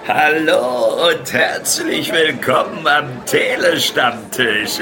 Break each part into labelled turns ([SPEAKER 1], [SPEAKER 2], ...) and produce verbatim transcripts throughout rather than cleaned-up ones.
[SPEAKER 1] Hallo und herzlich willkommen am Telestammtisch.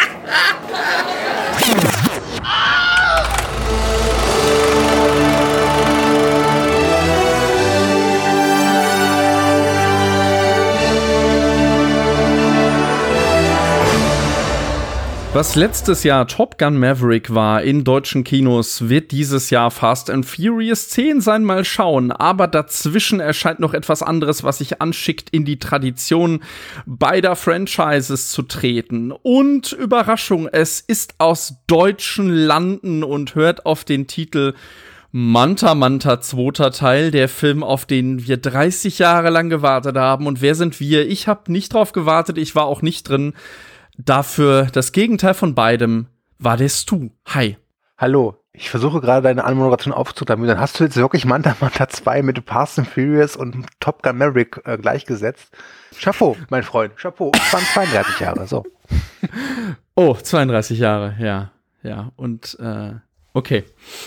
[SPEAKER 2] Was letztes Jahr Top Gun Maverick war in deutschen Kinos, wird dieses Jahr Fast and Furious zehn sein, mal schauen. Aber dazwischen erscheint noch etwas anderes, was sich anschickt, in die Tradition beider Franchises zu treten. Und Überraschung, es ist aus deutschen Landen und hört auf den Titel Manta Manta, zweiter Teil, der Film, auf den wir dreißig Jahre lang gewartet haben. Und wer sind wir? Ich habe nicht drauf gewartet, ich war auch nicht drin. Dafür das Gegenteil von beidem war der Stu. Hi.
[SPEAKER 3] Hallo. Ich versuche gerade deine Anmoderation aufzunehmen. Dann hast du jetzt wirklich Manta Manta zwei mit Fast and Furious und Top Gun Maverick äh, gleichgesetzt. Chapeau, mein Freund. Chapeau. Es waren zweiunddreißig Jahre. So.
[SPEAKER 2] Oh, zweiunddreißig Jahre. Ja, ja. Und, äh, okay.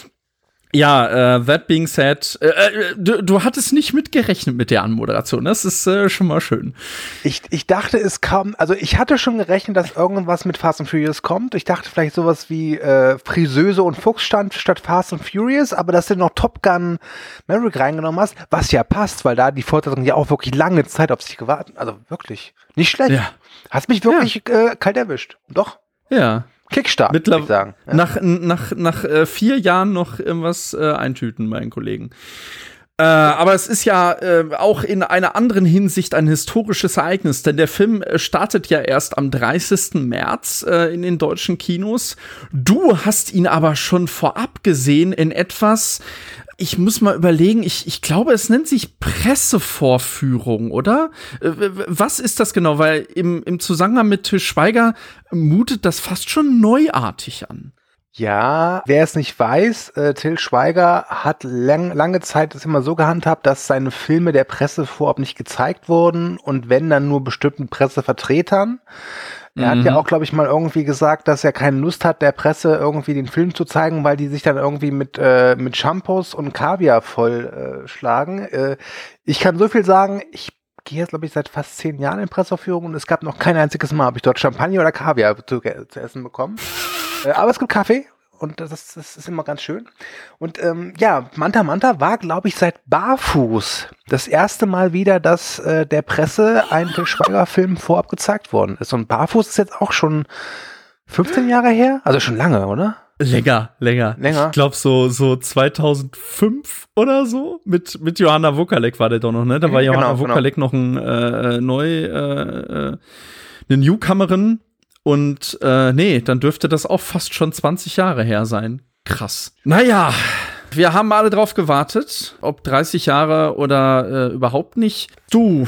[SPEAKER 2] Ja, äh, that being said, äh, du, du hattest nicht mitgerechnet mit der Anmoderation, das ist äh, schon mal schön.
[SPEAKER 3] Ich, ich dachte, es kam, also ich hatte schon gerechnet, dass irgendwas mit Fast and Furious kommt. Ich dachte vielleicht sowas wie äh, Friseuse und Fuchsstand statt Fast and Furious, aber dass du noch Top Gun Maverick reingenommen hast, was ja passt, weil da die Fortsetzung ja auch wirklich lange Zeit auf sich gewartet, also wirklich nicht schlecht. Ja. Hast mich wirklich ja. äh, kalt erwischt. Doch.
[SPEAKER 2] Ja.
[SPEAKER 3] Kickstart,
[SPEAKER 2] Mittler-
[SPEAKER 3] würde ich sagen. Ja.
[SPEAKER 2] Nach, nach, nach äh, vier Jahren noch irgendwas äh, eintüten, meinen Kollegen. Äh, aber es ist ja äh, auch in einer anderen Hinsicht ein historisches Ereignis, denn der Film äh, startet ja erst am dreißigsten März äh, in den deutschen Kinos. Du hast ihn aber schon vorab gesehen in etwas, ich muss mal überlegen, ich, ich glaube, es nennt sich Pressevorführung, oder? Was ist das genau? Weil im, im Zusammenhang mit Til Schweiger mutet das fast schon neuartig an.
[SPEAKER 3] Ja, wer es nicht weiß, äh, Til Schweiger hat lang, lange Zeit das immer so gehandhabt, dass seine Filme der Presse vorab nicht gezeigt wurden und wenn, dann nur bestimmten Pressevertretern. Er mhm. hat ja auch, glaube ich, mal irgendwie gesagt, dass er keine Lust hat, der Presse irgendwie den Film zu zeigen, weil die sich dann irgendwie mit äh, mit Shampoos und Kaviar voll äh, schlagen. Äh, ich kann so viel sagen, ich gehe jetzt, glaube ich, seit fast zehn Jahren in Presseaufführungen und es gab noch kein einziges Mal, habe ich dort Champagner oder Kaviar zu, zu essen bekommen. äh, aber es gibt Kaffee. Und das, das ist immer ganz schön. Und ähm, ja, Manta Manta war, glaube ich, seit Barfuß das erste Mal wieder, dass äh, der Presse ein Til Schweiger-Film vorab gezeigt worden ist. Und Barfuß ist jetzt auch schon fünfzehn Jahre her? Also schon lange, oder?
[SPEAKER 2] Länger, länger.
[SPEAKER 3] Länger.
[SPEAKER 2] Ich glaube so so zweitausendfünf oder so. Mit mit Johanna Wokalek war der doch noch, ne? Da war Johanna genau, Wokalek genau. noch ein äh, neu äh, eine Newcomerin. Und äh, nee, dann dürfte das auch fast schon zwanzig Jahre her sein. Krass. Naja, wir haben alle drauf gewartet, ob dreißig Jahre oder äh, überhaupt nicht. Du,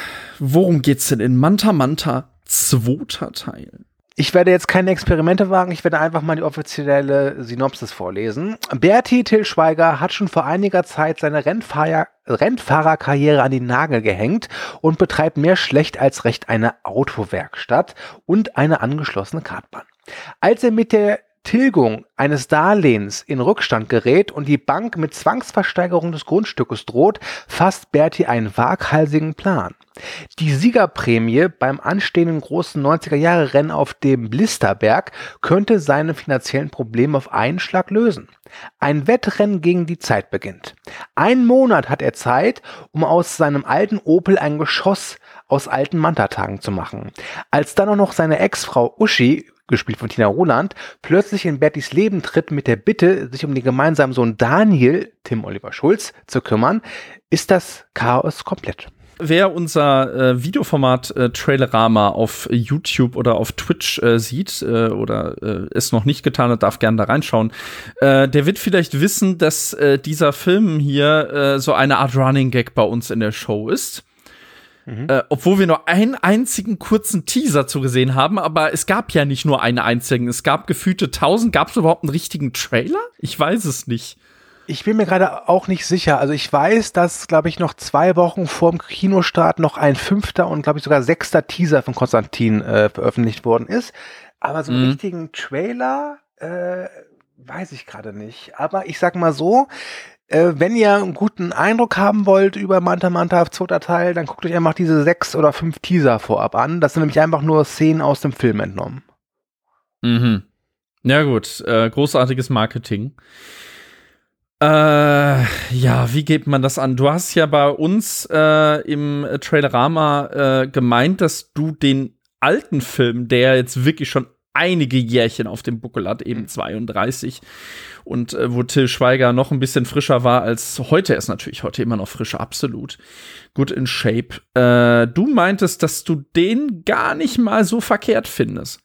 [SPEAKER 2] worum geht's denn in Manta Manta, zweiter Teil?
[SPEAKER 3] Ich werde jetzt keine Experimente wagen, ich werde einfach mal die offizielle Synopsis vorlesen. Berti Til Schweiger hat schon vor einiger Zeit seine Rennfahrer, Rennfahrerkarriere an den Nagel gehängt und betreibt mehr schlecht als recht eine Autowerkstatt und eine angeschlossene Kartbahn. Als er mit der Tilgung eines Darlehens in Rückstand gerät und die Bank mit Zwangsversteigerung des Grundstückes droht, fasst Berti einen waghalsigen Plan. Die Siegerprämie beim anstehenden großen neunziger-Jahre-Rennen auf dem Blisterberg könnte seine finanziellen Probleme auf einen Schlag lösen. Ein Wettrennen gegen die Zeit beginnt. Einen Monat hat er Zeit, um aus seinem alten Opel ein Geschoss aus alten Manta-Tagen zu machen. Als dann auch noch seine Ex-Frau Uschi, gespielt von Tina Roland, plötzlich in Bertis Leben tritt mit der Bitte, sich um den gemeinsamen Sohn Daniel, Tim Oliver Schulz, zu kümmern, ist das Chaos komplett.
[SPEAKER 2] Wer unser äh, Videoformat äh, Trailerama auf YouTube oder auf Twitch äh, sieht äh, oder äh, es noch nicht getan hat, darf gerne da reinschauen. Äh, der wird vielleicht wissen, dass äh, dieser Film hier äh, so eine Art Running Gag bei uns in der Show ist. Mhm. Äh, obwohl wir nur einen einzigen kurzen Teaser zu gesehen haben, aber es gab ja nicht nur einen einzigen. Es gab gefühlte tausend. Gab es überhaupt einen richtigen Trailer? Ich weiß es nicht.
[SPEAKER 3] Ich bin mir gerade auch nicht sicher. Also ich weiß, dass, glaube ich, noch zwei Wochen vor dem Kinostart noch ein fünfter und, glaube ich, sogar sechster Teaser von Konstantin äh, veröffentlicht worden ist. Aber so einen mhm. richtigen Trailer äh, weiß ich gerade nicht. Aber ich sag mal so, Äh, wenn ihr einen guten Eindruck haben wollt über Manta Manta zweiter Teil, dann guckt euch einfach diese sechs oder fünf Teaser vorab an. Das sind nämlich einfach nur Szenen aus dem Film entnommen.
[SPEAKER 2] Mhm. Ja gut, äh, großartiges Marketing. Äh, ja, wie geht man das an? Du hast ja bei uns äh, im Trailerama äh, gemeint, dass du den alten Film, der jetzt wirklich schon einige Jährchen auf dem Buckel hat, eben zweiunddreißig, und äh, wo Til Schweiger noch ein bisschen frischer war als heute. Er ist natürlich heute immer noch frischer, absolut. Gut in Shape. Äh, du meintest, dass du den gar nicht mal so verkehrt findest.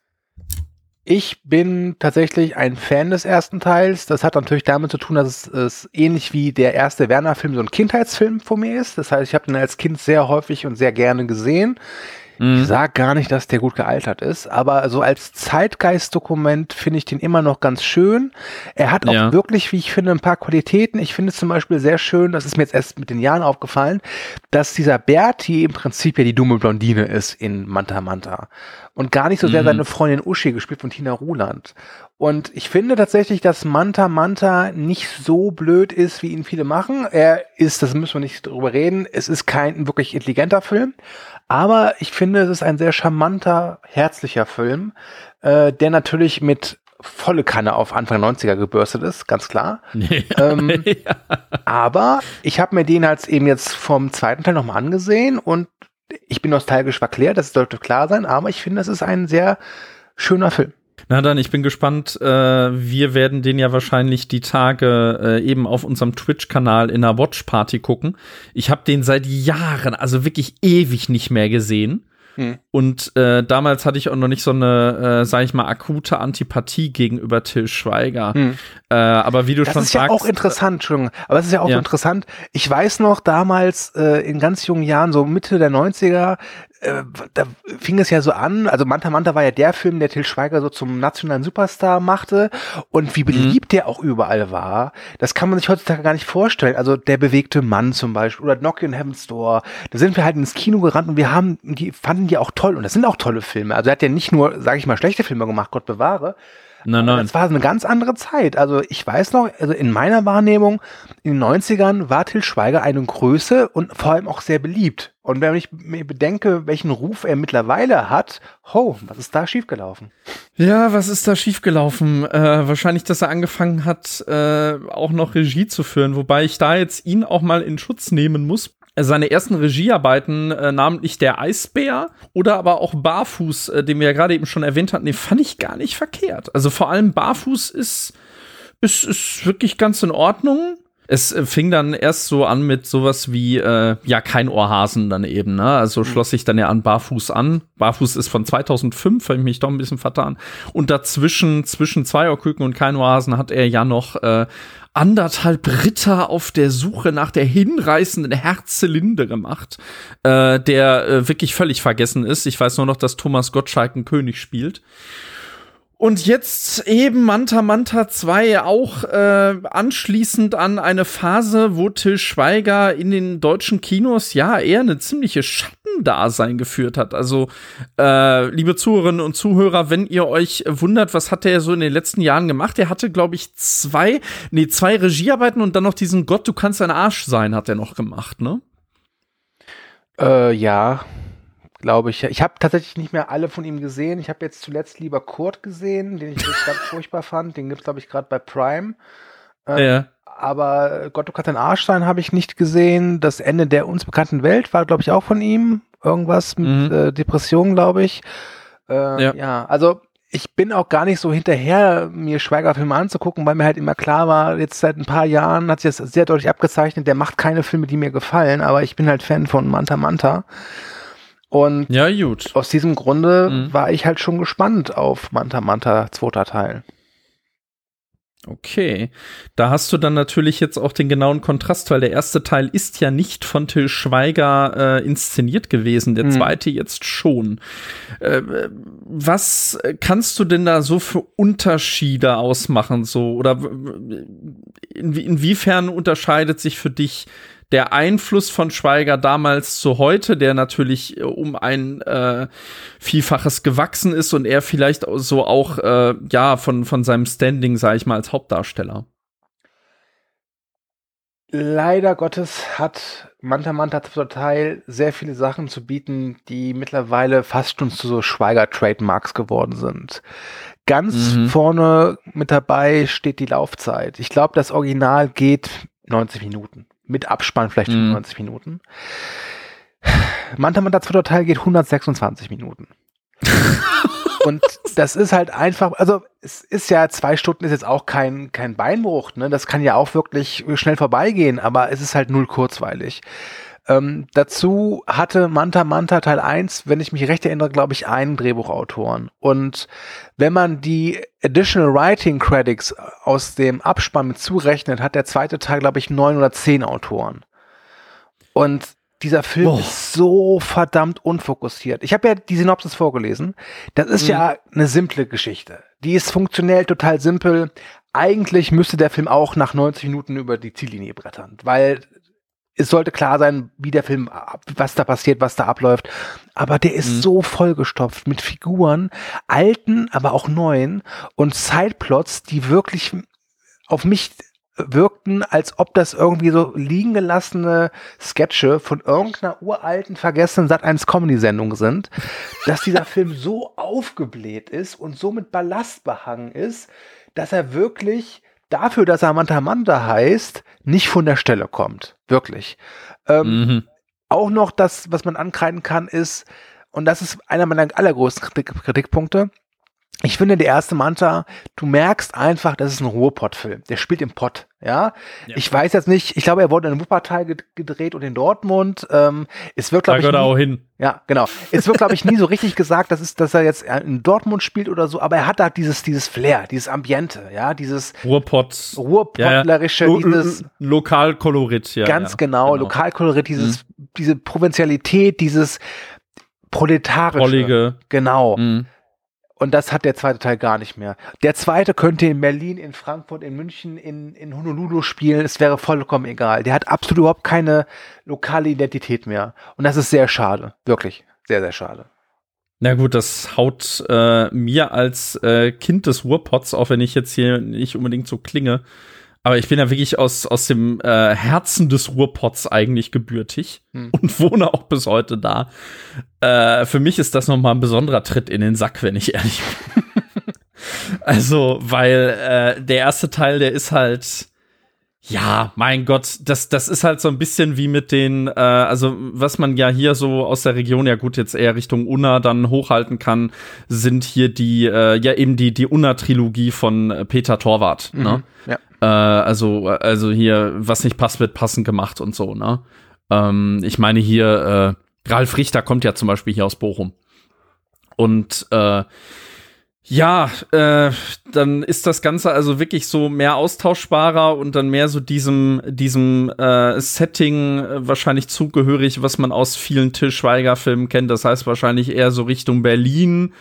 [SPEAKER 3] Ich bin tatsächlich ein Fan des ersten Teils. Das hat natürlich damit zu tun, dass es, es ähnlich wie der erste Werner-Film so ein Kindheitsfilm von mir ist. Das heißt, ich habe den als Kind sehr häufig und sehr gerne gesehen. Ich sage gar nicht, dass der gut gealtert ist, aber so als Zeitgeistdokument finde ich den immer noch ganz schön. Er hat auch ja. wirklich, wie ich finde, ein paar Qualitäten. Ich finde es zum Beispiel sehr schön, das ist mir jetzt erst mit den Jahren aufgefallen, dass dieser Berti im Prinzip ja die dumme Blondine ist in Manta Manta und gar nicht so sehr mhm. seine Freundin Uschi, gespielt von Tina Ruland. Und ich finde tatsächlich, dass Manta Manta nicht so blöd ist, wie ihn viele machen. Er ist, das müssen wir nicht drüber reden, es ist kein wirklich intelligenter Film, aber ich finde, es ist ein sehr charmanter, herzlicher Film, äh, der natürlich mit volle Kanne auf Anfang neunziger gebürstet ist, ganz klar. Ja. Ähm, ja. Aber ich habe mir den halt eben jetzt vom zweiten Teil nochmal angesehen und ich bin nostalgisch verklärt, das sollte klar sein, aber ich finde, es ist ein sehr schöner Film.
[SPEAKER 2] Na dann, ich bin gespannt. Äh, wir werden den ja wahrscheinlich die Tage äh, eben auf unserem Twitch-Kanal in einer Watch-Party gucken. Ich habe den seit Jahren, also wirklich ewig nicht mehr gesehen. Hm. Und äh, damals hatte ich auch noch nicht so eine, äh, sag ich mal, akute Antipathie gegenüber Til Schweiger. Hm. Äh, aber wie du
[SPEAKER 3] das
[SPEAKER 2] schon
[SPEAKER 3] sagst. Das ist ja auch interessant, Entschuldigung. Aber es ist ja auch ja. so interessant. Ich weiß noch, damals äh, in ganz jungen Jahren, so Mitte der neunziger, äh, da fing es ja so an, also Manta Manta war ja der Film, der Til Schweiger so zum nationalen Superstar machte und wie beliebt mhm. der auch überall war, das kann man sich heutzutage gar nicht vorstellen. Also Der bewegte Mann zum Beispiel oder Knock in Heaven's Door, da sind wir halt ins Kino gerannt und wir haben, die fanden die auch toll und das sind auch tolle Filme. Also er hat ja nicht nur, sage ich mal, schlechte Filme gemacht, Gott bewahre. Nein, nein. Das war eine ganz andere Zeit. Also ich weiß noch, also in meiner Wahrnehmung, in den neunzigern war Til Schweiger eine Größe und vor allem auch sehr beliebt. Und wenn ich mir bedenke, welchen Ruf er mittlerweile hat, ho, was ist da schiefgelaufen?
[SPEAKER 2] Ja, was ist da schiefgelaufen? Äh, wahrscheinlich, dass er angefangen hat, äh, auch noch Regie zu führen, wobei ich da jetzt ihn auch mal in Schutz nehmen muss. Seine ersten Regiearbeiten, äh, namentlich Der Eisbär oder aber auch Barfuß, äh, den wir ja gerade eben schon erwähnt hatten, den fand ich gar nicht verkehrt. Also vor allem Barfuß ist, ist, ist wirklich ganz in Ordnung. Es äh, fing dann erst so an mit sowas wie, äh, ja, kein Ohrhasen dann eben, ne? Also schloss sich dann ja an Barfuß an. Barfuß ist von zweitausendfünf, habe ich mich doch ein bisschen vertan. Und dazwischen, zwischen Zwei Ohrküken und kein Ohrhasen hat er ja noch äh, anderthalb Ritter auf der Suche nach der hinreißenden Herzlinde gemacht, äh, der äh, wirklich völlig vergessen ist. Ich weiß nur noch, dass Thomas Gottschalk einen König spielt. Und jetzt eben Manta Manta zwei, auch äh, anschließend an eine Phase, wo Til Schweiger in den deutschen Kinos ja eher eine ziemliche Schattendasein geführt hat. Also, äh, liebe Zuhörerinnen und Zuhörer, wenn ihr euch wundert, was hat der so in den letzten Jahren gemacht? Er hatte, glaube ich, zwei, nee, zwei Regiearbeiten und dann noch diesen Gott, du kannst ein Arsch sein, hat er noch gemacht, ne?
[SPEAKER 3] Äh, ja. Glaube ich. Ich habe tatsächlich nicht mehr alle von ihm gesehen. Ich habe jetzt zuletzt lieber Kurt gesehen, den ich ganz furchtbar fand. Den gibt's, glaube ich, gerade bei Prime. Ähm, ja. Aber Gott, du kannst ein Arsch sein, habe ich nicht gesehen. Das Ende der uns bekannten Welt war, glaube ich, auch von ihm. Irgendwas mit mhm. äh, Depressionen, glaube ich. Äh, ja. ja, also ich bin auch gar nicht so hinterher, mir Schweiger-Filme anzugucken, weil mir halt immer klar war, jetzt seit ein paar Jahren hat sich das sehr deutlich abgezeichnet, der macht keine Filme, die mir gefallen, aber ich bin halt Fan von Manta Manta. Und
[SPEAKER 2] ja, gut.
[SPEAKER 3] Aus diesem Grunde mhm. war ich halt schon gespannt auf Manta Manta zweiter Teil.
[SPEAKER 2] Okay, da hast du dann natürlich jetzt auch den genauen Kontrast, weil der erste Teil ist ja nicht von Til Schweiger äh, inszeniert gewesen, der mhm. zweite jetzt schon. Äh, was kannst du denn da so für Unterschiede ausmachen, so, oder in, inwiefern unterscheidet sich für dich der Einfluss von Schweiger damals zu heute, der natürlich äh, um ein äh, Vielfaches gewachsen ist und er vielleicht so auch äh, ja von von seinem Standing, sage ich mal, als Hauptdarsteller?
[SPEAKER 3] Leider Gottes hat Manta Manta zum Teil sehr viele Sachen zu bieten, die mittlerweile fast schon zu so Schweiger-Trademarks geworden sind. Ganz mhm. vorne mit dabei steht die Laufzeit. Ich glaube, das Original geht neunzig Minuten. Mit Abspann vielleicht fünfundneunzig mhm. Minuten. Manta Manta zweiter Teil geht hundertsechsundzwanzig Minuten. Und das ist halt einfach, also es ist ja, zwei Stunden ist jetzt auch kein, kein Beinbruch, ne? Das kann ja auch wirklich schnell vorbeigehen, aber es ist halt null kurzweilig. Ähm, dazu hatte Manta Manta Teil eins, wenn ich mich recht erinnere, glaube ich, einen Drehbuchautoren. Und wenn man die Additional Writing Credits aus dem Abspann mit zurechnet, hat der zweite Teil, glaube ich, neun oder zehn Autoren. Und dieser Film Boah. ist so verdammt unfokussiert. Ich habe ja die Synopsis vorgelesen. Das ist mhm. ja eine simple Geschichte. Die ist funktionell total simpel. Eigentlich müsste der Film auch nach neunzig Minuten über die Ziellinie brettern, weil es sollte klar sein, wie der Film, was da passiert, was da abläuft. Aber der ist mhm. so vollgestopft mit Figuren, alten, aber auch neuen und Sideplots, die wirklich auf mich wirkten, als ob das irgendwie so liegen gelassene Sketche von irgendeiner uralten, vergessenen Sat eins Comedy-Sendung sind, dass dieser Film so aufgebläht ist und so mit Ballast behangen ist, dass er wirklich dafür, dass er Manta Manta heißt, nicht von der Stelle kommt. Wirklich. Ähm, mhm. Auch noch das, was man ankreiden kann, ist, und das ist einer meiner allergrößten Kritik- Kritikpunkte, ich finde, der erste Manta, du merkst einfach, das ist ein Ruhrpott-Film. Der spielt im Pott, ja? ja. Ich weiß jetzt nicht, ich glaube, er wurde in Wuppertal gedreht und in Dortmund. Ähm, es wird, glaube ich,
[SPEAKER 2] da
[SPEAKER 3] nie,
[SPEAKER 2] auch hin.
[SPEAKER 3] Ja, genau. Es wird, glaube ich, nie so richtig gesagt, dass, ist, dass er jetzt in Dortmund spielt oder so, aber er hat da dieses, dieses Flair, dieses Ambiente, ja, dieses
[SPEAKER 2] Ruhrpott.
[SPEAKER 3] Ruhrpottlerische,
[SPEAKER 2] ja, ja.
[SPEAKER 3] dieses
[SPEAKER 2] Lokalkolorit, ja.
[SPEAKER 3] Ganz
[SPEAKER 2] ja,
[SPEAKER 3] genau,
[SPEAKER 2] genau.
[SPEAKER 3] Lokalkolorit, dieses, mhm. diese Provinzialität, dieses Proletarische.
[SPEAKER 2] Pollige.
[SPEAKER 3] Genau.
[SPEAKER 2] Mhm.
[SPEAKER 3] Und das hat der zweite Teil gar nicht mehr. Der zweite könnte in Berlin, in Frankfurt, in München, in, in Honolulu spielen. Es wäre vollkommen egal. Der hat absolut überhaupt keine lokale Identität mehr. Und das ist sehr schade. Wirklich. Sehr, sehr schade.
[SPEAKER 2] Na gut, das haut äh, mir als äh, Kind des Ruhrpots, auch wenn ich jetzt hier nicht unbedingt so klinge, aber ich bin ja wirklich aus, aus dem äh, Herzen des Ruhrpots eigentlich gebürtig hm. und wohne auch bis heute da. Äh, für mich ist das nochmal ein besonderer Tritt in den Sack, wenn ich ehrlich bin. Also, weil äh, der erste Teil, der ist halt, ja, mein Gott, das, das ist halt so ein bisschen wie mit den, äh, also was man ja hier so aus der Region, ja gut, jetzt eher Richtung Unna dann hochhalten kann, sind hier die, äh, ja eben die, die Unna-Trilogie von Peter Torwart, mhm, ne? Ja. Äh, also, also hier, was nicht passt, wird passend gemacht und so, ne? Ähm, ich meine hier, äh, Ralf Richter kommt ja zum Beispiel hier aus Bochum. Und, äh, ja, äh, dann ist das Ganze also wirklich so mehr austauschbarer und dann mehr so diesem, diesem äh, Setting äh, wahrscheinlich zugehörig, was man aus vielen Til Schweiger-Filmen kennt. Das heißt wahrscheinlich eher so Richtung Berlin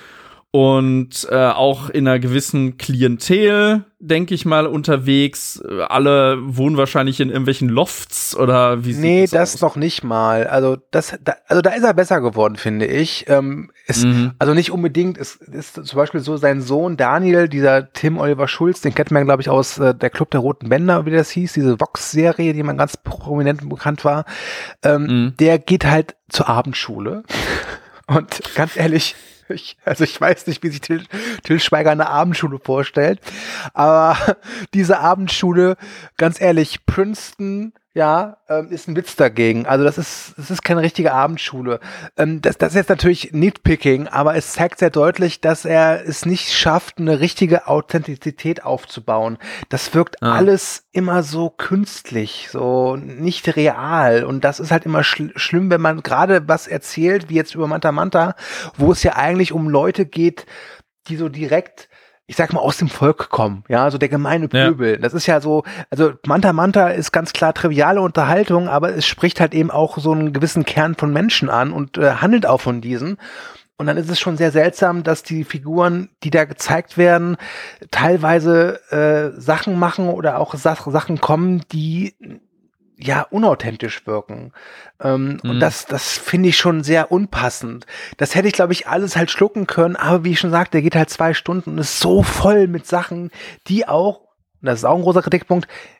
[SPEAKER 2] und äh, auch in einer gewissen Klientel, denke ich mal, unterwegs. Alle wohnen wahrscheinlich in irgendwelchen Lofts oder wie sieht
[SPEAKER 3] nee,
[SPEAKER 2] das aus? Nee,
[SPEAKER 3] das noch nicht mal. Also das, da, also da ist er besser geworden, finde ich. Ähm, es, mhm. Also nicht unbedingt. Es ist zum Beispiel so, sein Sohn Daniel, dieser Tim Oliver Schulz, den kennt man, glaube ich, aus äh, der Club der Roten Bänder, wie das hieß, diese Vox-Serie, die man ganz prominent bekannt war. Ähm, mhm. Der geht halt zur Abendschule. Und ganz ehrlich, Ich, also ich weiß nicht, wie sich Til, Til Schweiger eine Abendschule vorstellt, aber diese Abendschule, ganz ehrlich, Princeton, ja, ähm, ist ein Witz dagegen. Also das ist, das ist keine richtige Abendschule. Ähm, das, das ist jetzt natürlich Nitpicking, aber es zeigt sehr deutlich, dass er es nicht schafft, eine richtige Authentizität aufzubauen. Das wirkt ah. alles immer so künstlich, so nicht real. Und das ist halt immer schl- schlimm, wenn man gerade was erzählt, wie jetzt über Manta Manta, wo es ja eigentlich um Leute geht, die so direkt, ich sag mal, aus dem Volk kommen, ja, so der gemeine Pöbel. Ja. Das ist ja so, also Manta Manta ist ganz klar triviale Unterhaltung, aber es spricht halt eben auch so einen gewissen Kern von Menschen an und äh, handelt auch von diesen. Und dann ist es schon sehr seltsam, dass die Figuren, die da gezeigt werden, teilweise äh, Sachen machen oder auch Sach- Sachen kommen, die ja unauthentisch wirken. Ähm, mhm. Und das, das finde ich schon sehr unpassend. Das hätte ich, glaube ich, alles halt schlucken können, aber wie ich schon sagte, der geht halt zwei Stunden und ist so voll mit Sachen, die auch, und das ist auch ein großer Kritikpunkt,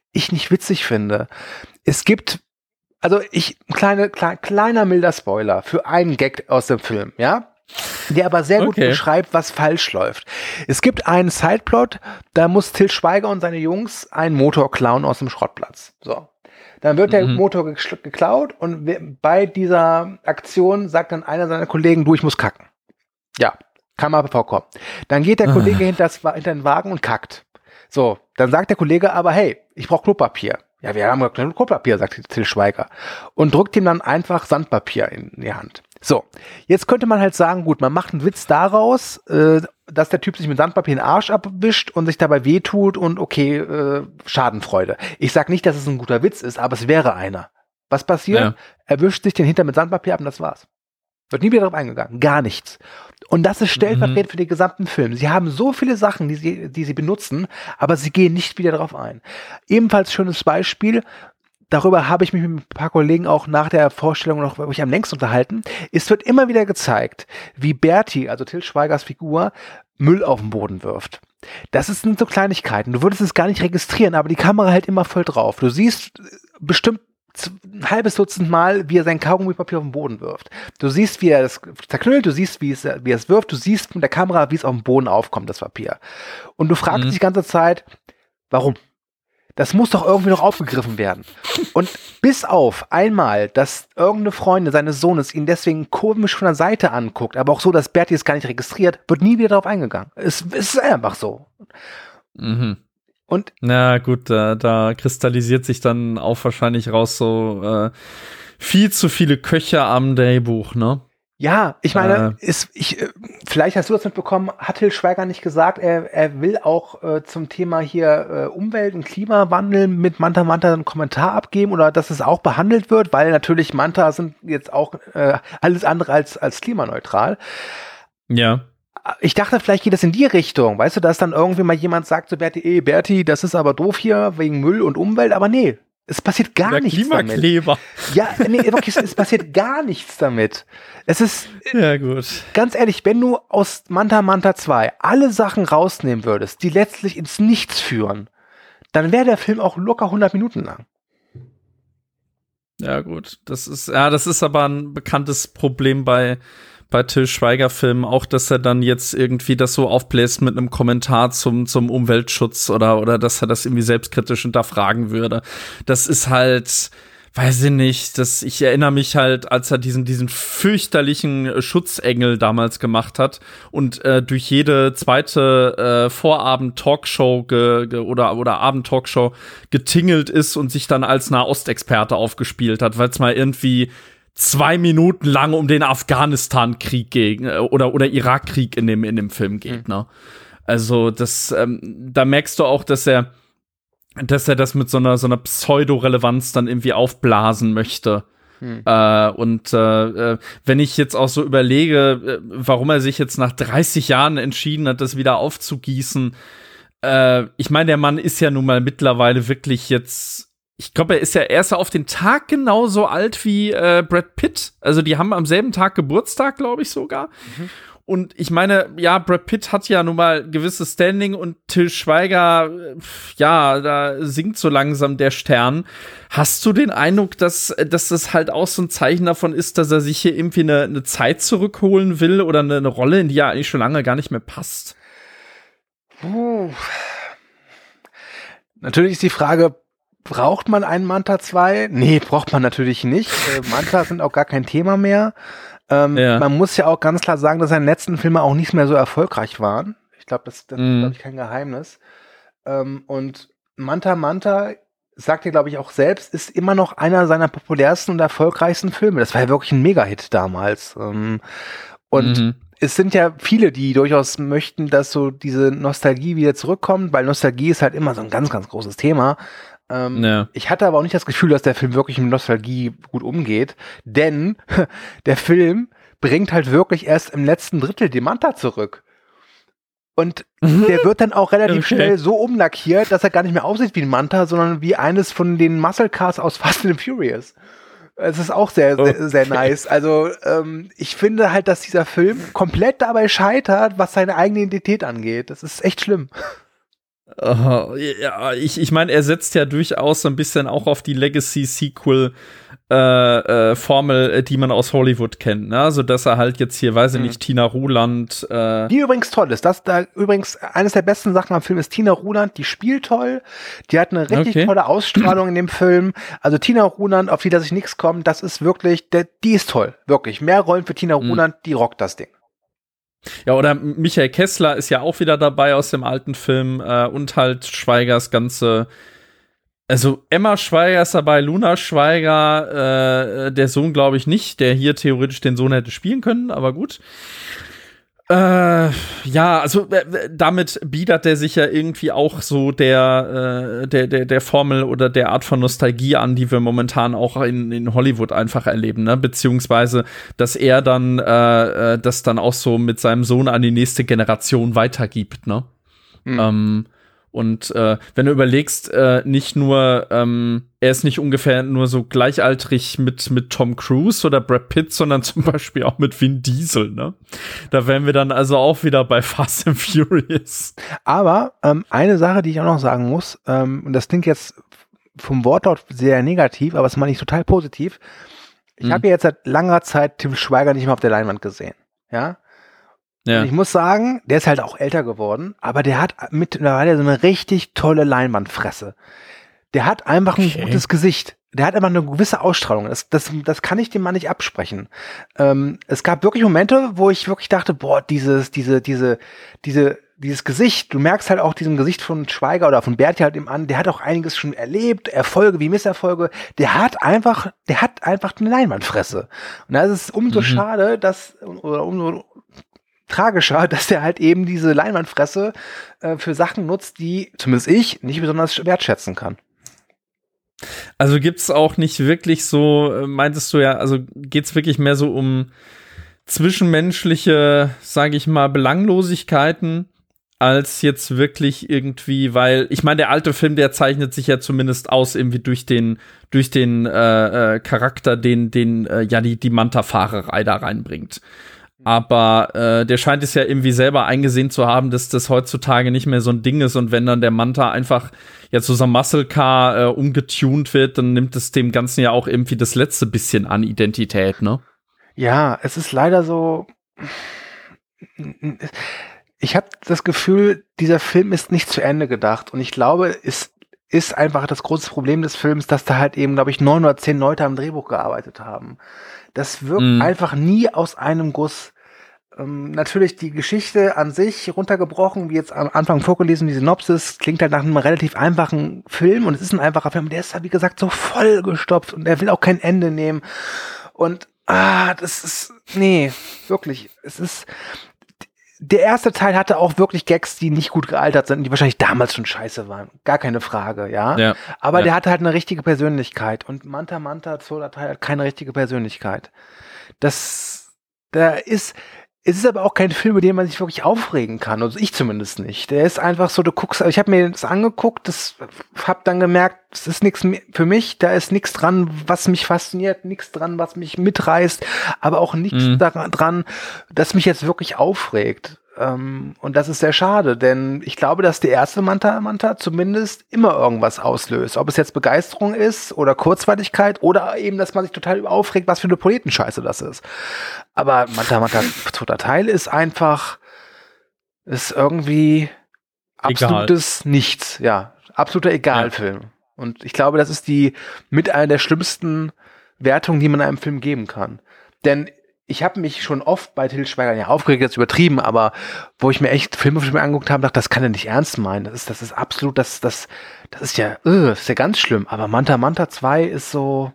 [SPEAKER 3] ich nicht witzig finde. Es gibt, also ich, kleine, klein, kleiner milder Spoiler für einen Gag aus dem Film, ja? Der aber sehr gut
[SPEAKER 2] Okay.
[SPEAKER 3] beschreibt, was falsch läuft. Es gibt einen Sideplot, da muss Til Schweiger und seine Jungs einen Motor klauen aus dem Schrottplatz. So. Dann wird der
[SPEAKER 2] Mhm.
[SPEAKER 3] Motor gekl- geklaut und we- bei dieser Aktion sagt dann einer seiner Kollegen, du, ich muss kacken. Ja, kann mal vorkommen. Dann geht der
[SPEAKER 2] Ah.
[SPEAKER 3] Kollege hinter, das, Wa- hinter den Wagen und kackt. So, dann sagt der Kollege aber, hey, ich brauche Klopapier. Ja, wir haben kein Klopapier, sagt Til Schweiger. Und drückt ihm dann einfach Sandpapier in die Hand. So, jetzt könnte man halt sagen, gut, man macht einen Witz daraus, äh, dass der Typ sich mit Sandpapier den Arsch abwischt und sich dabei wehtut und okay, äh, Schadenfreude. Ich sag nicht, dass es ein guter Witz ist, aber es wäre einer. Was passiert?
[SPEAKER 2] Ja.
[SPEAKER 3] Er wischt sich den Hintern mit Sandpapier ab und das war's. Wird nie wieder darauf eingegangen. Gar nichts. Und das ist stellvertretend
[SPEAKER 2] Mhm.
[SPEAKER 3] für den gesamten Film. Sie haben so viele Sachen, die sie, die sie benutzen, aber sie gehen nicht wieder darauf ein. Ebenfalls schönes Beispiel, darüber habe ich mich mit ein paar Kollegen auch nach der Vorstellung noch wirklich am längsten unterhalten. Es wird immer wieder gezeigt, wie Bertie, also Til Schweigers Figur, Müll auf den Boden wirft. Das sind so Kleinigkeiten. Du würdest es gar nicht registrieren, aber die Kamera hält immer voll drauf. Du siehst bestimmt ein halbes Dutzend Mal, wie er sein Kaugummipapier auf den Boden wirft. Du siehst, wie er es zerknüllt, du siehst, wie es, wie er es wirft, du siehst mit der Kamera, wie es auf dem Boden aufkommt, das Papier. Und du fragst
[SPEAKER 2] Mhm.
[SPEAKER 3] dich die ganze Zeit, warum? Das muss doch irgendwie noch aufgegriffen werden. Und bis auf einmal, dass irgendeine Freundin seines Sohnes ihn deswegen komisch von der Seite anguckt, aber auch so, dass Bertie es gar nicht registriert, wird nie wieder darauf eingegangen. Es, es ist einfach so.
[SPEAKER 2] Mhm.
[SPEAKER 3] Und
[SPEAKER 2] Na gut, da, da kristallisiert sich dann auch wahrscheinlich raus so äh, viel zu viele Köche am Drehbuch, ne?
[SPEAKER 3] ja, ich meine,
[SPEAKER 2] Äh.
[SPEAKER 3] ist, ich, äh, vielleicht hast du das mitbekommen, hat Til Schweiger nicht gesagt, er, er will auch äh, zum Thema hier äh, Umwelt und Klimawandel mit Manta Manta einen Kommentar abgeben oder dass es auch behandelt wird, weil natürlich Manta sind jetzt auch äh, alles andere als, als klimaneutral.
[SPEAKER 2] Ja.
[SPEAKER 3] Ich dachte, vielleicht geht es in die Richtung, weißt du, dass dann irgendwie mal jemand sagt zu Bertie, ey, Bertie, das ist aber doof hier wegen Müll und Umwelt, aber nee, es passiert gar
[SPEAKER 2] Der
[SPEAKER 3] nichts damit.
[SPEAKER 2] Klimakleber.
[SPEAKER 3] Ja, nee, wirklich, es passiert gar nichts damit. Es ist,
[SPEAKER 2] Ja, gut.
[SPEAKER 3] ganz ehrlich, wenn du aus Manta Manta zwei alle Sachen rausnehmen würdest, die letztlich ins Nichts führen, dann wäre der Film auch locker hundert Minuten lang.
[SPEAKER 2] Ja, gut. Das ist, ja, das ist aber ein bekanntes Problem bei, bei Til Schweiger-Filmen, auch, dass er dann jetzt irgendwie das so aufbläst mit einem Kommentar zum, zum Umweltschutz oder, oder dass er das irgendwie selbstkritisch hinterfragen würde. Das ist halt, weiß ich nicht, das, ich erinnere mich halt, als er diesen, diesen fürchterlichen Schutzengel damals gemacht hat und äh, durch jede zweite äh, Vorabend-Talkshow ge, ge, oder, oder Abend-Talkshow getingelt ist und sich dann als Nahostexperte aufgespielt hat, weil es mal irgendwie zwei Minuten lang um den Afghanistan-Krieg gegen äh, oder, oder Irak-Krieg in dem, in dem Film geht, mhm. ne? Also, das, ähm, da merkst du auch, dass er dass er das mit so einer so einer Pseudo-Relevanz dann irgendwie aufblasen möchte. Hm. Äh, und äh, wenn ich jetzt auch so überlege, warum er sich jetzt nach dreißig Jahren entschieden hat, das wieder aufzugießen, äh, ich meine, der Mann ist ja nun mal mittlerweile wirklich jetzt, ich glaube, er ist ja erst auf den Tag genauso alt wie äh, Brad Pitt. Also die haben am selben Tag Geburtstag, glaube ich sogar. Mhm. Und ich meine, ja, Brad Pitt hat ja nun mal gewisses Standing und Til Schweiger, ja, da sinkt so langsam der Stern. Hast du den Eindruck, dass, dass das halt auch so ein Zeichen davon ist, dass er sich hier irgendwie eine, eine Zeit zurückholen will oder eine, eine Rolle, in die er eigentlich schon lange gar nicht mehr passt?
[SPEAKER 3] Puh. Natürlich ist die Frage, braucht man einen Manta zwei? Nee, braucht man natürlich nicht. Äh, Manta sind auch gar kein Thema mehr. Ähm, ja. Man muss ja auch ganz klar sagen, dass seine letzten Filme auch nicht mehr so erfolgreich waren. Ich glaube, das, das mm. ist, glaube ich, kein Geheimnis. Ähm, und Manta Manta, sagt er, glaube ich, auch selbst, ist immer noch einer seiner populärsten und erfolgreichsten Filme. Das war ja wirklich ein Mega-Hit damals. Ähm, und mhm. es sind ja viele, die durchaus möchten, dass so diese Nostalgie wieder zurückkommt, weil Nostalgie ist halt immer so ein ganz, ganz großes Thema. Ähm, ja. Ich hatte aber auch nicht das Gefühl, dass der Film wirklich mit Nostalgie gut umgeht, denn der Film bringt halt wirklich erst im letzten Drittel die Manta zurück. Und mhm. der wird dann auch relativ okay. schnell so umlackiert, dass er gar nicht mehr aussieht wie ein Manta, sondern wie eines von den Muscle Cars aus Fast and Furious. Es ist auch sehr, okay. sehr, sehr nice. Also ähm, ich finde halt, dass dieser Film komplett dabei scheitert, was seine eigene Identität angeht. Das ist echt schlimm.
[SPEAKER 2] Uh, ja, ich, ich meine, er setzt ja durchaus so ein bisschen auch auf die Legacy-Sequel Äh, äh, Formel, die man aus Hollywood kennt, ne? Also dass er halt jetzt hier, weiß ich nicht, Tina Ruland äh
[SPEAKER 3] die übrigens toll ist. Das da übrigens eines der besten Sachen am Film ist Tina Ruland, die spielt toll, die hat eine richtig
[SPEAKER 2] okay.
[SPEAKER 3] tolle Ausstrahlung in dem Film. Also Tina Ruland, auf die dass ich nichts kommt, das ist wirklich, der, die ist toll, wirklich. Mehr Rollen für Tina Ruland, mhm. die rockt das Ding.
[SPEAKER 2] Ja, oder Michael Kessler ist ja auch wieder dabei aus dem alten Film äh, und halt Schweigers ganze Also Emma Schweiger ist dabei, Luna Schweiger, äh, der Sohn glaube ich nicht, der hier theoretisch den Sohn hätte spielen können, aber gut. Äh, ja, also äh, damit biedert der sich ja irgendwie auch so der, äh, der, der, der Formel oder der Art von Nostalgie an, die wir momentan auch in, in Hollywood einfach erleben, ne? Beziehungsweise, dass er dann äh, das dann auch so mit seinem Sohn an die nächste Generation weitergibt, ne? Mhm. Ähm, Und äh, wenn du überlegst, äh, nicht nur, ähm, er ist nicht ungefähr nur so gleichaltrig mit, mit Tom Cruise oder Brad Pitt, sondern zum Beispiel auch mit Vin Diesel, ne? Da wären wir dann also auch wieder bei Fast and Furious.
[SPEAKER 3] Aber ähm, eine Sache, die ich auch noch sagen muss, ähm, und das klingt jetzt vom Wortlaut sehr negativ, aber das meine ich total positiv. Ich hm. habe ja jetzt seit langer Zeit Til Schweiger nicht mehr auf der Leinwand gesehen, ja? Ja. Und ich muss sagen, der ist halt auch älter geworden, aber der hat mittlerweile so eine richtig tolle Leinwandfresse. Der hat einfach ein okay. gutes Gesicht. Der hat einfach eine gewisse Ausstrahlung. Das, das, das kann ich dem Mann nicht absprechen. Ähm, es gab wirklich Momente, wo ich wirklich dachte, boah, dieses, diese, diese, diese, dieses Gesicht, du merkst halt auch diesem Gesicht von Schweiger oder von Berti halt eben an, der hat auch einiges schon erlebt, Erfolge wie Misserfolge. Der hat einfach, der hat einfach eine Leinwandfresse. Und da ist es umso mhm. schade, dass, oder umso tragischer, dass der halt eben diese Leinwandfresse äh, für Sachen nutzt, die zumindest ich nicht besonders wertschätzen kann.
[SPEAKER 2] Also gibt's auch nicht wirklich so, meintest du ja, also geht's wirklich mehr so um zwischenmenschliche, sage ich mal, Belanglosigkeiten, als jetzt wirklich irgendwie, weil, ich meine, der alte Film, der zeichnet sich ja zumindest aus irgendwie durch den, durch den äh, äh, Charakter, den, den äh, ja die, die Manta-Fahrerei da reinbringt. Aber äh, der scheint es ja irgendwie selber eingesehen zu haben, dass das heutzutage nicht mehr so ein Ding ist. Und wenn dann der Manta einfach ja zu so einem Muscle Car äh, umgetunt wird, dann nimmt es dem Ganzen ja auch irgendwie das letzte bisschen an Identität, ne?
[SPEAKER 3] Ja, es ist leider so. Ich habe das Gefühl, dieser Film ist nicht zu Ende gedacht. Und ich glaube, es ist einfach das große Problem des Films, dass da halt eben, glaube ich, neun oder zehn Leute am Drehbuch gearbeitet haben. Das wirkt mm. einfach nie aus einem Guss. Ähm, natürlich die Geschichte an sich runtergebrochen, wie jetzt am Anfang vorgelesen, die Synopsis, klingt halt nach einem relativ einfachen Film und es ist ein einfacher Film. Der ist, wie gesagt, so vollgestopft und er will auch kein Ende nehmen. Und, ah, das ist, nee, wirklich, es ist, der erste Teil hatte auch wirklich Gags, die nicht gut gealtert sind, die wahrscheinlich damals schon scheiße waren. Gar keine Frage, ja. ja Aber ja. der hatte halt eine richtige Persönlichkeit. Und Manta Manta, zweiter Teil, hat keine richtige Persönlichkeit. Das, da ist, es ist aber auch kein Film, über den man sich wirklich aufregen kann. Also ich zumindest nicht. Der ist einfach so, du guckst, ich habe mir das angeguckt, das hab dann gemerkt, es ist nichts für mich, da ist nichts dran, was mich fasziniert, nichts dran, was mich mitreißt, aber auch nichts mhm. daran, dran, das mich jetzt wirklich aufregt. Ähm, und das ist sehr schade, denn ich glaube, dass der erste Manta Manta zumindest immer irgendwas auslöst. Ob es jetzt Begeisterung ist oder Kurzweiligkeit oder eben, dass man sich total aufregt, was für eine Poetenscheiße das ist. Aber Manta Manta zweiter Teil ist einfach, ist irgendwie absolutes Egal. Nichts. Ja, absoluter Egalfilm. Ja. Und ich glaube, das ist die mit einer der schlimmsten Wertungen, die man einem Film geben kann. Denn ich habe mich schon oft bei Til Schweiger, ja, aufgeregt, jetzt übertrieben, aber wo ich mir echt Filme von mir angeguckt habe, dachte, das kann er nicht ernst meinen. Das ist, das ist absolut, das, das, das ist ja, uh, das ist ja ganz schlimm. Aber Manta Manta zwei ist so,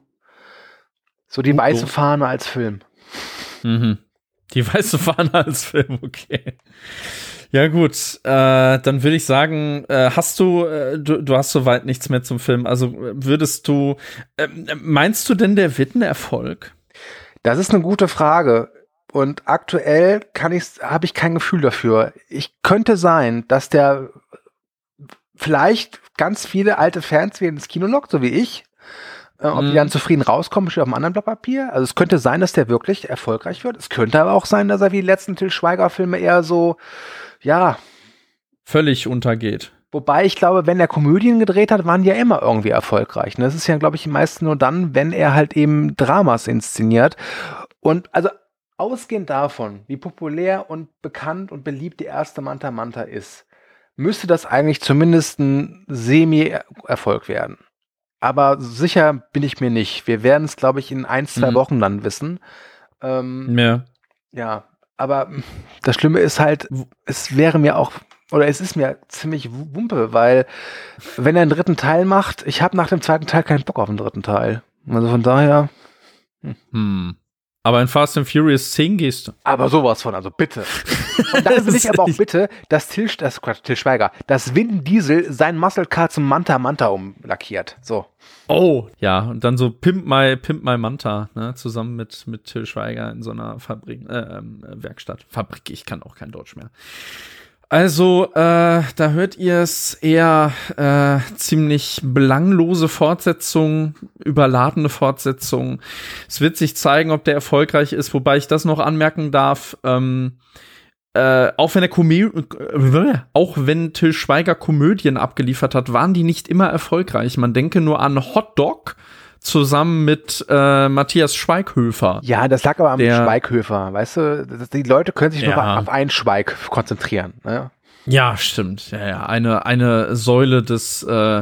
[SPEAKER 3] so die oh, weiße oh. Fahne als Film.
[SPEAKER 2] Mhm. Die weiße Fahne als Film, okay. Ja gut, äh, dann würde ich sagen, äh, hast du, äh, du, du hast soweit nichts mehr zum Film. Also würdest du, äh, meinst du denn, der wird ein Erfolg?
[SPEAKER 3] Das ist eine gute Frage und aktuell kann ich, habe ich kein Gefühl dafür. Ich könnte sein, dass der vielleicht ganz viele alte Fans wieder ins Kino lockt, so wie ich. Äh, ob mm. die dann zufrieden rauskommen, steht auf einem anderen Blatt Papier. Also es könnte sein, dass der wirklich erfolgreich wird. Es könnte aber auch sein, dass er wie die letzten Til Schweiger-Filme eher so, ja,
[SPEAKER 2] völlig untergeht.
[SPEAKER 3] Wobei ich glaube, wenn er Komödien gedreht hat, waren die ja immer irgendwie erfolgreich. Das ist ja, glaube ich, meist nur dann, wenn er halt eben Dramas inszeniert. Und also ausgehend davon, wie populär und bekannt und beliebt die erste Manta Manta ist, müsste das eigentlich zumindest ein Semi-Erfolg werden. Aber sicher bin ich mir nicht. Wir werden es, glaube ich, in ein, zwei mhm. Wochen dann wissen. Ähm,
[SPEAKER 2] ja.
[SPEAKER 3] Ja, aber das Schlimme ist halt, es wäre mir auch, oder es ist mir ziemlich wumpe, weil wenn er einen dritten Teil macht, ich habe nach dem zweiten Teil keinen Bock auf den dritten Teil. Also von daher.
[SPEAKER 2] Hm. Hm. Aber in Fast and Furious zehn gehst du.
[SPEAKER 3] Aber sowas von, also bitte. Und dann will ich aber auch bitte, dass Til, das, Quatsch, Til Schweiger, dass Vin Diesel sein Muscle Car zum Manta Manta umlackiert. So.
[SPEAKER 2] Oh, ja, und dann so Pimp My, Pimp My Manta, ne, zusammen mit, mit Til Schweiger in so einer Fabrik, äh, Werkstatt. Fabrik, ich kann auch kein Deutsch mehr. Also, äh, da hört ihr es eher äh, ziemlich belanglose Fortsetzung, überladene Fortsetzung. Es wird sich zeigen, ob der erfolgreich ist, wobei ich das noch anmerken darf, ähm, äh, auch wenn er Komö- äh, auch wenn Til Schweiger Komödien abgeliefert hat, waren die nicht immer erfolgreich. Man denke nur an Hot Dog zusammen mit äh, Matthias Schweighöfer.
[SPEAKER 3] Ja, das lag aber am der, Schweighöfer, weißt du? Das, die Leute können sich ja. nur auf einen Schweig konzentrieren. Ne?
[SPEAKER 2] Ja, stimmt. Ja, ja. Eine, eine Säule des, äh,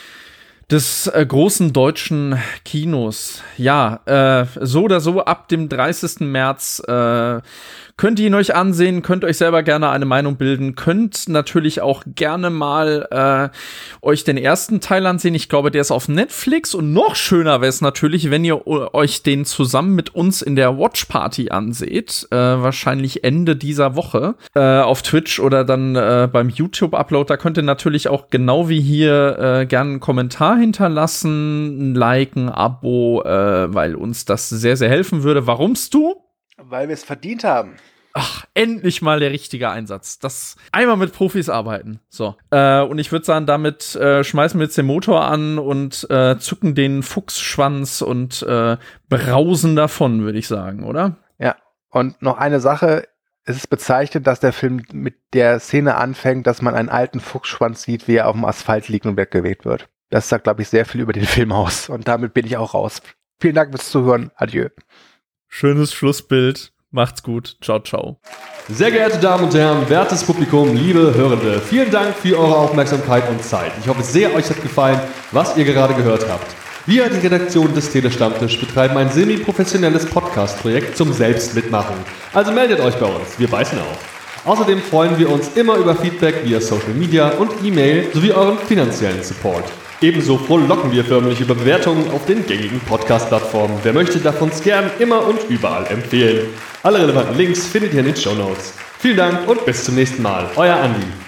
[SPEAKER 2] des äh, großen deutschen Kinos. Ja, äh, so oder so ab dem dreißigsten März äh, könnt ihr ihn euch ansehen, könnt euch selber gerne eine Meinung bilden, könnt natürlich auch gerne mal äh, euch den ersten Teil ansehen. Ich glaube, der ist auf Netflix und noch schöner wäre es natürlich, wenn ihr euch den zusammen mit uns in der Watch Party anseht. Äh, wahrscheinlich Ende dieser Woche äh, auf Twitch oder dann äh, beim YouTube-Upload. Da könnt ihr natürlich auch genau wie hier äh, gerne einen Kommentar hinterlassen, ein Like, ein Abo, äh, weil uns das sehr, sehr helfen würde. Warumst du?
[SPEAKER 3] Weil wir es verdient haben.
[SPEAKER 2] Ach, endlich mal der richtige Einsatz. Das einmal mit Profis arbeiten. So. Äh, und ich würde sagen, damit äh, schmeißen wir jetzt den Motor an und äh, zücken den Fuchsschwanz und äh, brausen davon, würde ich sagen, oder?
[SPEAKER 3] Ja. Und noch eine Sache. Es ist bezeichnet, dass der Film mit der Szene anfängt, dass man einen alten Fuchsschwanz sieht, wie er auf dem Asphalt liegt und weggeweht wird. Das sagt, glaube ich, sehr viel über den Film aus. Und damit bin ich auch raus. Vielen Dank fürs Zuhören. Adieu.
[SPEAKER 2] Schönes Schlussbild. Macht's gut. Ciao, ciao.
[SPEAKER 4] Sehr geehrte Damen und Herren, wertes Publikum, liebe Hörende, vielen Dank für eure Aufmerksamkeit und Zeit. Ich hoffe sehr, euch hat gefallen, was ihr gerade gehört habt. Wir, die Redaktion des Telestammtisch, betreiben ein semi-professionelles Podcast-Projekt zum Selbstmitmachen. Also meldet euch bei uns, wir beißen auf. Außerdem freuen wir uns immer über Feedback via Social Media und E-Mail sowie euren finanziellen Support. Ebenso frohlocken wir förmlich über Bewertungen auf den gängigen Podcast-Plattformen. Wer möchte, darf uns gern immer und überall empfehlen. Alle relevanten Links findet ihr in den Shownotes. Vielen Dank und bis zum nächsten Mal. Euer Andi.